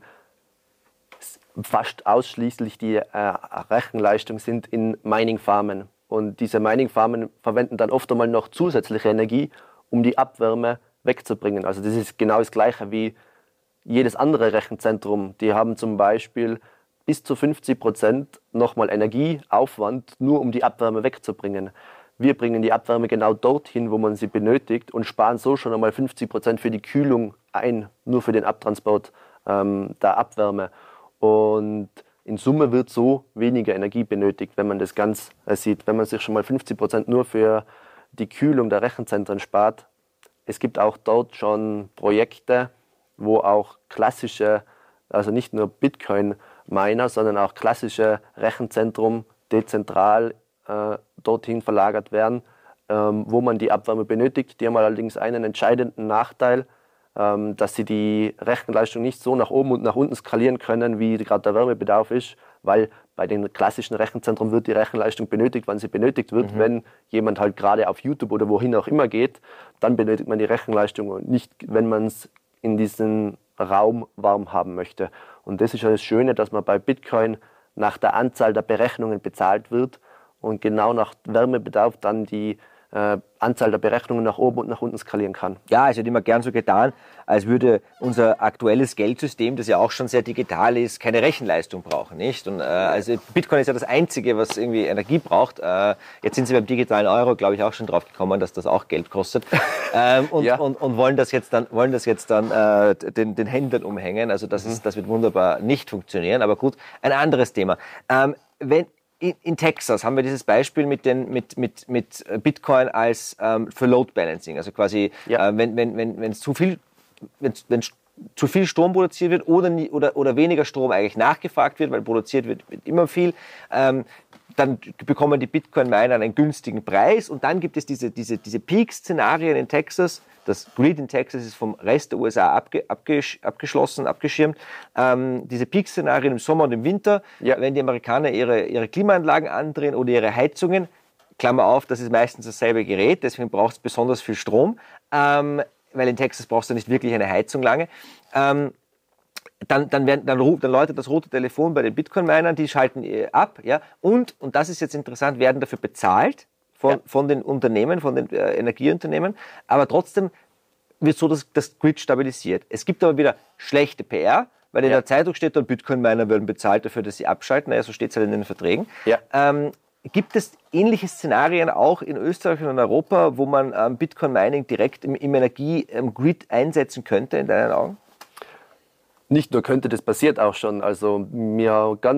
fast ausschließlich die äh, Rechenleistung sind in Mining-Farmen. Und diese Mining-Farmen verwenden dann oft einmal noch zusätzliche Energie, um die Abwärme wegzubringen. Also das ist genau das Gleiche wie jedes andere Rechenzentrum. Die haben zum Beispiel bis zu fünfzig Prozent nochmal Energieaufwand, nur um die Abwärme wegzubringen. Wir bringen die Abwärme genau dorthin, wo man sie benötigt und sparen so schon einmal fünfzig Prozent für die Kühlung ein, nur für den Abtransport ähm, der Abwärme. Und in Summe wird so weniger Energie benötigt, wenn man das ganz äh, sieht. Wenn man sich schon mal fünfzig Prozent nur für die Kühlung der Rechenzentren spart. Es gibt auch dort schon Projekte, wo auch klassische, also nicht nur Bitcoin-Miner, sondern auch klassische Rechenzentren dezentral äh, dorthin verlagert werden, ähm, wo man die Abwärme benötigt. Die haben allerdings einen entscheidenden Nachteil, ähm, dass sie die Rechenleistung nicht so nach oben und nach unten skalieren können, wie gerade der Wärmebedarf ist, weil bei den klassischen Rechenzentren wird die Rechenleistung benötigt, wann sie benötigt wird. Mhm. Wenn jemand halt gerade auf YouTube oder wohin auch immer geht, dann benötigt man die Rechenleistung und nicht, wenn man es in diesem Raum warm haben möchte. Und das ist ja das Schöne, dass man bei Bitcoin nach der Anzahl der Berechnungen bezahlt wird und genau nach Wärmebedarf dann die äh, Anzahl der Berechnungen nach oben und nach unten skalieren kann. Ja, es wird immer gern so getan, als würde unser aktuelles Geldsystem, das ja auch schon sehr digital ist, keine Rechenleistung brauchen, nicht? Und äh, also Bitcoin ist ja das Einzige, was irgendwie Energie braucht. Äh, jetzt sind sie beim digitalen Euro, glaube ich, auch schon drauf gekommen, dass das auch Geld kostet ähm, und, ja. und, und wollen das jetzt dann, wollen das jetzt dann äh, den, den Händlern umhängen. Also das, mhm. ist, das wird wunderbar nicht funktionieren. Aber gut, ein anderes Thema. Ähm, wenn In Texas haben wir dieses Beispiel mit, den, mit, mit, mit Bitcoin als ähm, für Load Balancing. Also quasi, ja. äh, wenn, wenn, wenn, wenn zu viel, wenn, wenn zu viel Strom produziert wird oder, nie, oder, oder weniger Strom eigentlich nachgefragt wird, weil produziert wird, wird immer viel, ähm, dann bekommen die Bitcoin-Miner einen günstigen Preis und dann gibt es diese, diese, diese Peak-Szenarien in Texas. Das Grid in Texas ist vom Rest der U S A abge, abgesch, abgeschlossen, abgeschirmt. Ähm, diese Peak-Szenarien im Sommer und im Winter, ja. wenn die Amerikaner ihre, ihre Klimaanlagen andrehen oder ihre Heizungen, Klammer auf, das ist meistens dasselbe Gerät, deswegen braucht es besonders viel Strom, ähm, weil in Texas brauchst du nicht wirklich eine Heizung lange. Ähm, Dann, dann, werden, dann, dann läutet das rote Telefon bei den Bitcoin-Minern, die schalten ab. Ja, und, und das ist jetzt interessant, werden dafür bezahlt von, ja. von den Unternehmen, von den äh, Energieunternehmen. Aber trotzdem wird so das, das Grid stabilisiert. Es gibt aber wieder schlechte P R, weil in ja. der Zeitung steht dann, Bitcoin-Miner werden bezahlt dafür, dass sie abschalten. Naja, so steht es halt in den Verträgen. Ja. Ähm, gibt es ähnliche Szenarien auch in Österreich und in Europa, wo man ähm, Bitcoin-Mining direkt im, im Energie-Grid einsetzen könnte, in deinen Augen? Nicht nur könnte, das passiert auch schon. Also wir ganz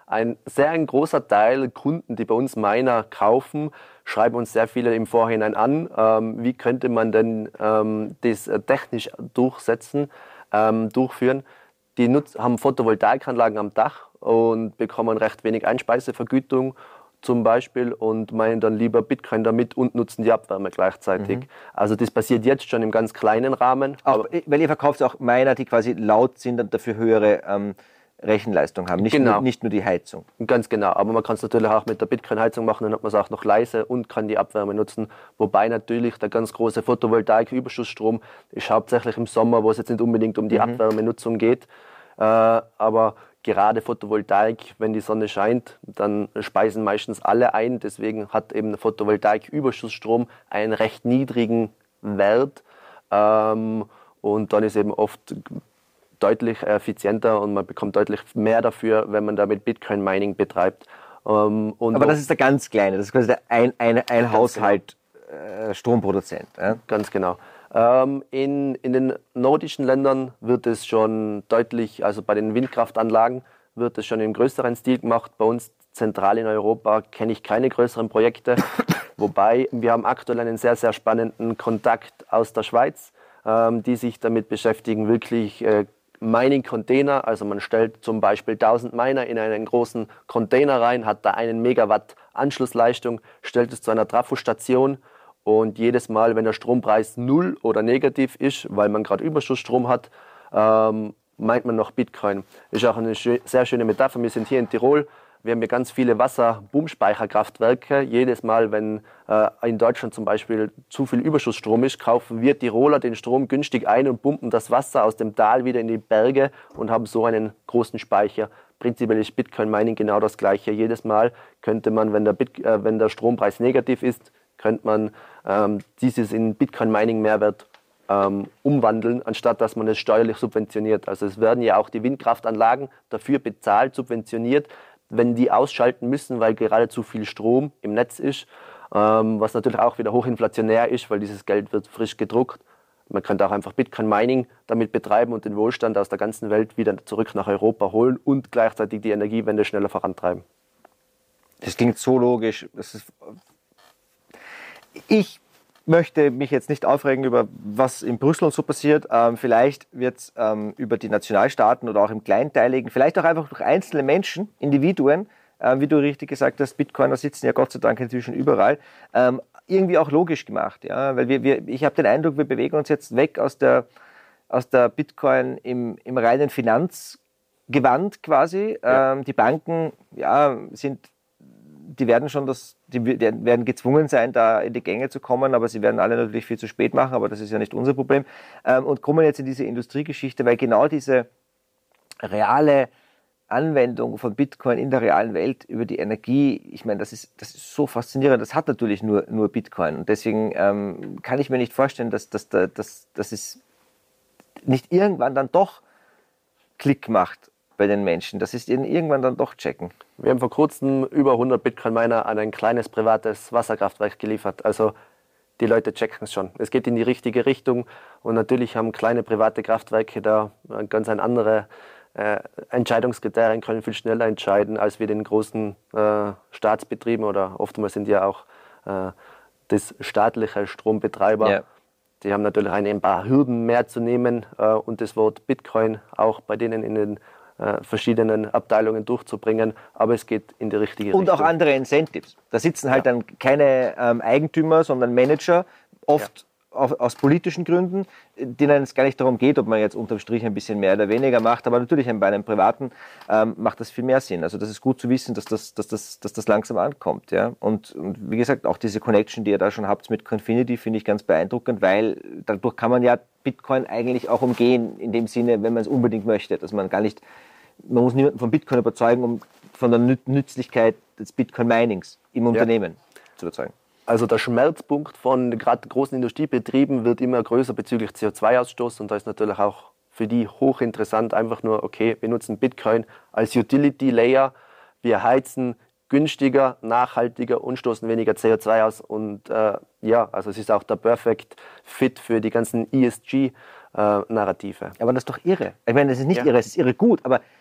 ein sehr ein großer Teil Kunden, die bei uns Miner kaufen, schreiben uns sehr viele im Vorhinein an, ähm, wie könnte man denn ähm, das technisch durchsetzen, ähm, durchführen. Die nutz- haben Photovoltaikanlagen am Dach und bekommen recht wenig Einspeisevergütung zum Beispiel und meinen dann lieber Bitcoin damit und nutzen die Abwärme gleichzeitig. Mhm. Also das passiert jetzt schon im ganz kleinen Rahmen. Auch, weil ihr verkauft auch Miner, die quasi laut sind und dafür höhere ähm, Rechenleistung haben, nicht, genau. nur, nicht nur die Heizung. Ganz genau, aber man kann es natürlich auch mit der Bitcoin-Heizung machen, dann hat man es auch noch leise und kann die Abwärme nutzen. Wobei natürlich der ganz große Photovoltaik-Überschussstrom ist hauptsächlich im Sommer, wo es jetzt nicht unbedingt um die mhm. Abwärmenutzung geht. Äh, aber gerade Photovoltaik, wenn die Sonne scheint, dann speisen meistens alle ein. Deswegen hat eben Photovoltaik-Überschussstrom einen recht niedrigen Wert. Ähm, und dann ist eben oft deutlich effizienter und man bekommt deutlich mehr dafür, wenn man damit Bitcoin-Mining betreibt. Ähm, und Aber das ist der ganz kleine, das ist quasi der ein, ein, ein Haushalt genau. äh, Stromproduzent. Ja? Ganz genau. Ähm, in, in den nordischen Ländern wird es schon deutlich, also bei den Windkraftanlagen wird es schon im größeren Stil gemacht. Bei uns zentral in Europa kenne ich keine größeren Projekte. Wobei wir haben aktuell einen sehr, sehr spannenden Kontakt aus der Schweiz, ähm, die sich damit beschäftigen, wirklich äh, Mining-Container, also man stellt zum Beispiel tausend Miner in einen großen Container rein, hat da einen Megawatt Anschlussleistung, stellt es zu einer Trafostation und jedes Mal, wenn der Strompreis null oder negativ ist, weil man gerade Überschussstrom hat, ähm, meint man noch Bitcoin. Ist auch eine schö- sehr schöne Metapher. Wir sind hier in Tirol. Wir haben hier ganz viele Wasserpumpspeicherkraftwerke. Jedes Mal, wenn äh, in Deutschland zum Beispiel zu viel Überschussstrom ist, kaufen wir Tiroler den Strom günstig ein und pumpen das Wasser aus dem Tal wieder in die Berge und haben so einen großen Speicher. Prinzipiell ist Bitcoin-Mining genau das Gleiche. Jedes Mal könnte man, wenn der, Bit- äh, wenn der Strompreis negativ ist, könnte man ähm, dieses in Bitcoin-Mining-Mehrwert ähm, umwandeln, anstatt dass man es steuerlich subventioniert. Also es werden ja auch die Windkraftanlagen dafür bezahlt, subventioniert, wenn die ausschalten müssen, weil gerade zu viel Strom im Netz ist, ähm, was natürlich auch wieder hochinflationär ist, weil dieses Geld wird frisch gedruckt. Man könnte auch einfach Bitcoin-Mining damit betreiben und den Wohlstand aus der ganzen Welt wieder zurück nach Europa holen und gleichzeitig die Energiewende schneller vorantreiben. Das klingt so logisch. Das ist ich möchte mich jetzt nicht aufregen über was in Brüssel so passiert. Ähm, vielleicht wird es ähm, über die Nationalstaaten oder auch im Kleinteiligen, vielleicht auch einfach durch einzelne Menschen, Individuen, äh, wie du richtig gesagt hast, Bitcoiner sitzen ja Gott sei Dank inzwischen überall, ähm, irgendwie auch logisch gemacht. Ja? Weil wir, wir, ich habe den Eindruck, wir bewegen uns jetzt weg aus der, aus der Bitcoin im, im reinen Finanzgewand quasi. Ja. Ähm, die Banken ja, sind... Die werden schon das, die werden gezwungen sein, da in die Gänge zu kommen, aber sie werden alle natürlich viel zu spät machen, aber das ist ja nicht unser Problem. Und kommen jetzt in diese Industriegeschichte, weil genau diese reale Anwendung von Bitcoin in der realen Welt über die Energie, ich meine, das ist, das ist so faszinierend, das hat natürlich nur, nur Bitcoin. Und deswegen ähm, kann ich mir nicht vorstellen, dass, dass, dass, dass, dass es nicht irgendwann dann doch Klick macht bei den Menschen, dass sie irgendwann dann doch checken. Wir haben vor kurzem über hundert Bitcoin-Miner an ein kleines privates Wasserkraftwerk geliefert. Also die Leute checken es schon. Es geht in die richtige Richtung und natürlich haben kleine private Kraftwerke da ganz ein andere äh, Entscheidungskriterien, können viel schneller entscheiden als wir den großen äh, Staatsbetrieben oder oftmals sind ja auch äh, das staatliche Strombetreiber. Ja. Die haben natürlich ein paar Hürden mehr zu nehmen äh, und das Wort Bitcoin auch bei denen in den Äh, verschiedenen Abteilungen durchzubringen, aber es geht in die richtige und Richtung. Und auch andere Incentives. Da sitzen halt ja. dann keine ähm, Eigentümer, sondern Manager, oft ja. auf, aus politischen Gründen, denen es gar nicht darum geht, ob man jetzt unterm Strich ein bisschen mehr oder weniger macht, aber natürlich bei einem Privaten ähm, macht das viel mehr Sinn. Also das ist gut zu wissen, dass das, dass das, dass das langsam ankommt. Ja? Und, und wie gesagt, auch diese Connection, die ihr da schon habt mit Coinfinity, finde ich ganz beeindruckend, weil dadurch kann man ja Bitcoin eigentlich auch umgehen, in dem Sinne, wenn man es unbedingt möchte, dass man gar nicht, man muss niemanden von Bitcoin überzeugen, um von der Nützlichkeit des Bitcoin-Minings im Unternehmen ja. zu überzeugen. Also der Schmerzpunkt von gerade großen Industriebetrieben wird immer größer bezüglich C O zwei Ausstoß und da ist natürlich auch für die hochinteressant, einfach nur, okay, wir nutzen Bitcoin als Utility Layer, wir heizen günstiger, nachhaltiger und stoßen weniger C O zwei aus und äh, ja, also es ist auch der Perfect Fit für die ganzen E S G-Narrative. Aber das ist doch irre. Ich meine, das ist nicht ja. irre, es ist irre gut, aber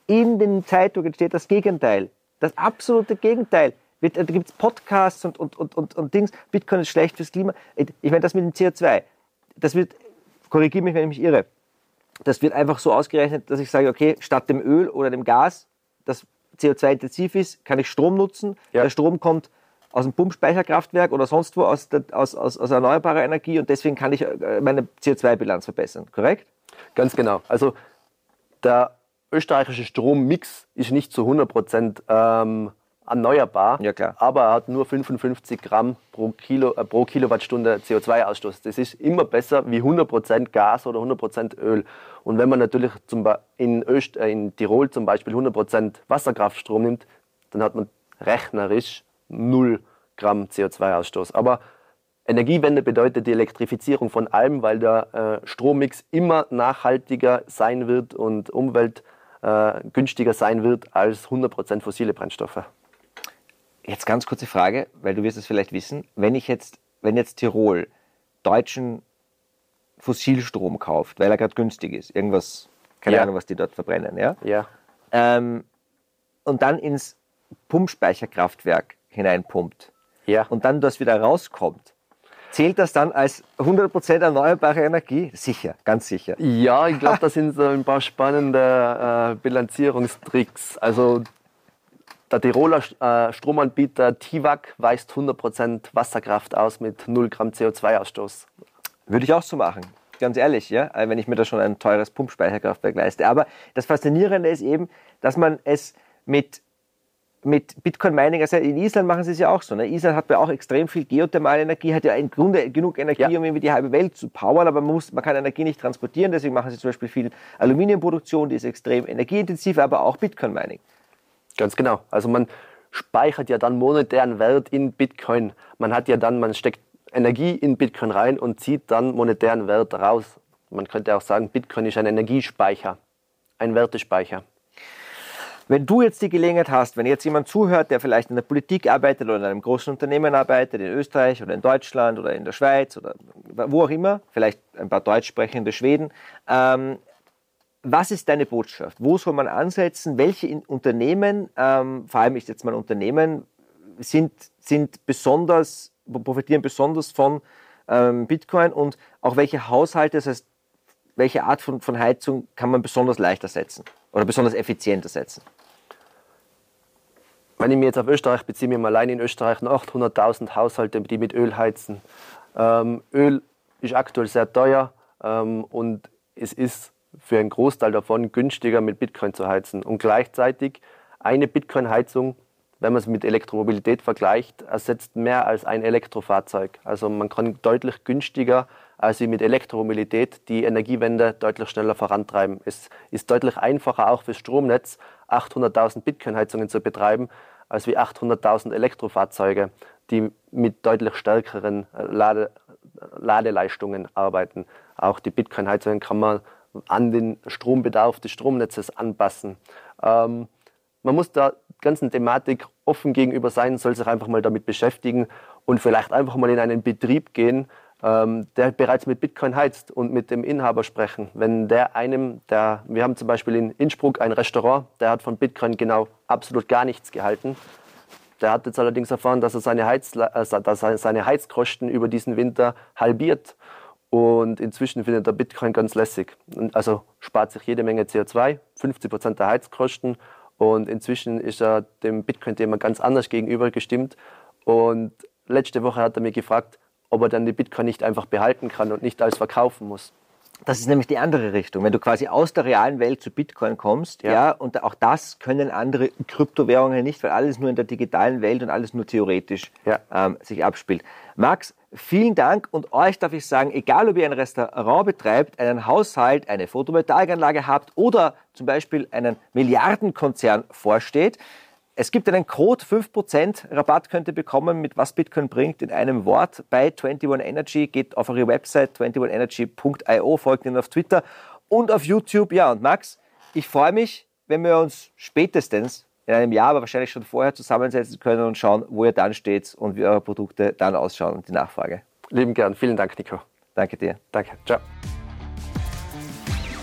in den Zeitungen steht das Gegenteil. Das absolute Gegenteil. Da gibt es Podcasts und, und, und, und, und Dings. Bitcoin ist schlecht fürs Klima. Ich meine, das mit dem C O zwei, das wird, korrigiere mich, wenn ich mich irre, das wird einfach so ausgerechnet, dass ich sage, okay, statt dem Öl oder dem Gas, das C O zwei intensiv ist, kann ich Strom nutzen. Ja. Der Strom kommt aus dem Pumpspeicherkraftwerk oder sonst wo, aus, der, aus, aus, aus erneuerbarer Energie und deswegen kann ich meine C O zwei Bilanz verbessern, korrekt? Ganz genau. Also der österreichische Strommix ist nicht zu hundert Prozent ähm, erneuerbar, ja, klar. aber er hat nur fünfundfünfzig Gramm pro, Kilo, äh, pro Kilowattstunde C O zwei Ausstoß. Das ist immer besser wie hundert Prozent Gas oder hundert Prozent Öl. Und wenn man natürlich zum in, Öst, äh, in Tirol zum Beispiel hundert Prozent Wasserkraftstrom nimmt, dann hat man rechnerisch null Gramm C O zwei Ausstoß. Aber Energiewende bedeutet die Elektrifizierung von allem, weil der äh, Strommix immer nachhaltiger sein wird und umweltgünstiger äh, sein wird als hundert Prozent fossile Brennstoffe. Jetzt ganz kurze Frage, weil du wirst es vielleicht wissen. Wenn ich jetzt, wenn jetzt Tirol deutschen Fossilstrom kauft, weil er gerade günstig ist, irgendwas, keine ja. Ahnung, was die dort verbrennen, ja? Ja. Ähm, und dann ins Pumpspeicherkraftwerk hineinpumpt ja. und dann das wieder rauskommt, zählt das dann als hundert Prozent erneuerbare Energie? Sicher, ganz sicher. Ja, ich glaube, da sind so ein paar spannende äh, Bilanzierungstricks. Also der Tiroler äh, Stromanbieter Tiwag weist hundert Prozent Wasserkraft aus mit null Gramm C O zwei Ausstoß. Würde ich auch so machen, ganz ehrlich, ja, wenn ich mir da schon ein teures Pumpspeicherkraftwerk leiste. Aber das Faszinierende ist eben, dass man es mit mit Bitcoin-Mining, also in Island machen sie es ja auch so. Ne? Island hat ja auch extrem viel Geothermalenergie, hat ja im Grunde genug Energie, ja. um irgendwie die halbe Welt zu powern, aber man, muss, man kann Energie nicht transportieren, deswegen machen sie zum Beispiel viel Aluminiumproduktion, die ist extrem energieintensiv, aber auch Bitcoin-Mining. Ganz genau. Also man speichert ja dann monetären Wert in Bitcoin. Man hat ja dann, man steckt Energie in Bitcoin rein und zieht dann monetären Wert raus. Man könnte auch sagen, Bitcoin ist ein Energiespeicher, ein Wertespeicher. Wenn du jetzt die Gelegenheit hast, wenn jetzt jemand zuhört, der vielleicht in der Politik arbeitet oder in einem großen Unternehmen arbeitet, in Österreich oder in Deutschland oder in der Schweiz oder wo auch immer, vielleicht ein paar deutsch sprechende Schweden, ähm, was ist deine Botschaft? Wo soll man ansetzen? Welche Unternehmen, ähm, vor allem ist jetzt mal Unternehmen, sind, sind besonders, profitieren besonders von ähm, Bitcoin und auch welche Haushalte, das heißt, welche Art von, von Heizung kann man besonders leicht ersetzen oder besonders effizient ersetzen? Wenn ich mich jetzt auf Österreich beziehe, wir haben allein in Österreich noch achthunderttausend Haushalte, die mit Öl heizen. Ähm, Öl ist aktuell sehr teuer ähm, und es ist für einen Großteil davon günstiger mit Bitcoin zu heizen. Und gleichzeitig eine Bitcoin-Heizung, wenn man es mit Elektromobilität vergleicht, ersetzt mehr als ein Elektrofahrzeug. Also man kann deutlich günstiger als mit Elektromobilität die Energiewende deutlich schneller vorantreiben. Es ist deutlich einfacher auch fürs Stromnetz, achthunderttausend Bitcoin-Heizungen zu betreiben, als wie achthunderttausend Elektrofahrzeuge, die mit deutlich stärkeren Lade, Ladeleistungen arbeiten. Auch die Bitcoin-Heizungen kann man an den Strombedarf des Stromnetzes anpassen. Ähm, man muss der ganzen Thematik offen gegenüber sein, soll sich einfach mal damit beschäftigen und vielleicht einfach mal in einen Betrieb gehen, ähm, der bereits mit Bitcoin heizt und mit dem Inhaber sprechen. Wenn der einem, der, wir haben zum Beispiel in Innsbruck ein Restaurant, der hat von Bitcoin genau absolut gar nichts gehalten. Der hat jetzt allerdings erfahren, dass er seine, Heiz, äh, dass er seine Heizkosten über diesen Winter halbiert. Und inzwischen findet er Bitcoin ganz lässig. Also spart sich jede Menge C O zwei, fünfzig Prozent der Heizkosten. Und inzwischen ist er dem Bitcoin-Thema ganz anders gegenüber gestimmt. Und letzte Woche hat er mich gefragt, ob er dann die Bitcoin nicht einfach behalten kann und nicht als verkaufen muss. Das ist nämlich die andere Richtung. Wenn du quasi aus der realen Welt zu Bitcoin kommst, ja. ja, und auch das können andere Kryptowährungen nicht, weil alles nur in der digitalen Welt und alles nur theoretisch ja. ähm, sich abspielt. Max, vielen Dank und euch darf ich sagen, egal ob ihr ein Restaurant betreibt, einen Haushalt, eine Photovoltaikanlage habt oder zum Beispiel einen Milliardenkonzern vorsteht, es gibt einen Code, fünf Prozent Rabatt könnt ihr bekommen, mit was Bitcoin bringt, in einem Wort bei einundzwanzig Energy. Geht auf eure Website einundzwanzig energy punkt i o, folgt ihnen auf Twitter und auf YouTube. Ja, und Max, ich freue mich, wenn wir uns spätestens in einem Jahr, aber wahrscheinlich schon vorher zusammensetzen können und schauen, wo ihr dann steht und wie eure Produkte dann ausschauen und die Nachfrage. Lieben gern. Vielen Dank, Nico. Danke dir. Danke. Ciao.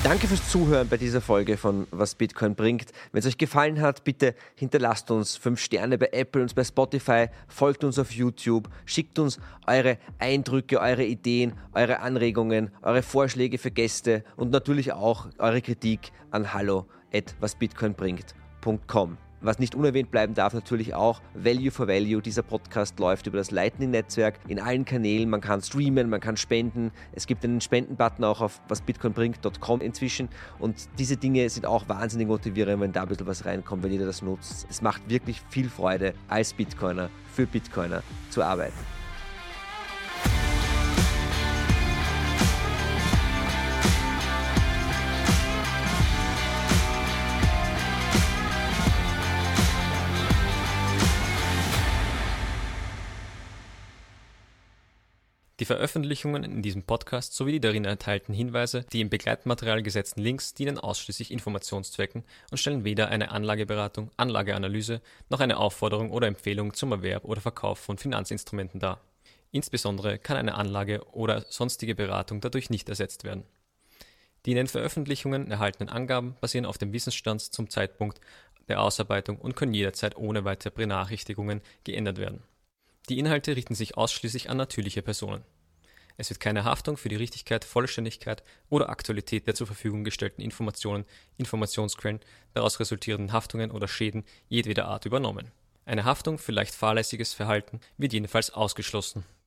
Danke fürs Zuhören bei dieser Folge von Was Bitcoin bringt. Wenn es euch gefallen hat, bitte hinterlasst uns fünf Sterne bei Apple und bei Spotify, folgt uns auf YouTube, schickt uns eure Eindrücke, eure Ideen, eure Anregungen, eure Vorschläge für Gäste und natürlich auch eure Kritik an hallo at wasbitcoinbringt punkt com. Was nicht unerwähnt bleiben darf, natürlich auch Value for Value. Dieser Podcast läuft über das Lightning-Netzwerk in allen Kanälen. Man kann streamen, man kann spenden. Es gibt einen Spendenbutton auch auf wasbitcoinbringt punkt com inzwischen. Und diese Dinge sind auch wahnsinnig motivierend, wenn da ein bisschen was reinkommt, wenn jeder das nutzt. Es macht wirklich viel Freude, als Bitcoiner für Bitcoiner zu arbeiten. Die Veröffentlichungen in diesem Podcast sowie die darin enthaltenen Hinweise, die im Begleitmaterial gesetzten Links dienen ausschließlich Informationszwecken und stellen weder eine Anlageberatung, Anlageanalyse noch eine Aufforderung oder Empfehlung zum Erwerb oder Verkauf von Finanzinstrumenten dar. Insbesondere kann eine Anlage oder sonstige Beratung dadurch nicht ersetzt werden. Die in den Veröffentlichungen erhaltenen Angaben basieren auf dem Wissensstand zum Zeitpunkt der Ausarbeitung und können jederzeit ohne weitere Benachrichtigungen geändert werden. Die Inhalte richten sich ausschließlich an natürliche Personen. Es wird keine Haftung für die Richtigkeit, Vollständigkeit oder Aktualität der zur Verfügung gestellten Informationen, Informationsquellen, daraus resultierenden Haftungen oder Schäden jedweder Art übernommen. Eine Haftung für leicht fahrlässiges Verhalten wird jedenfalls ausgeschlossen.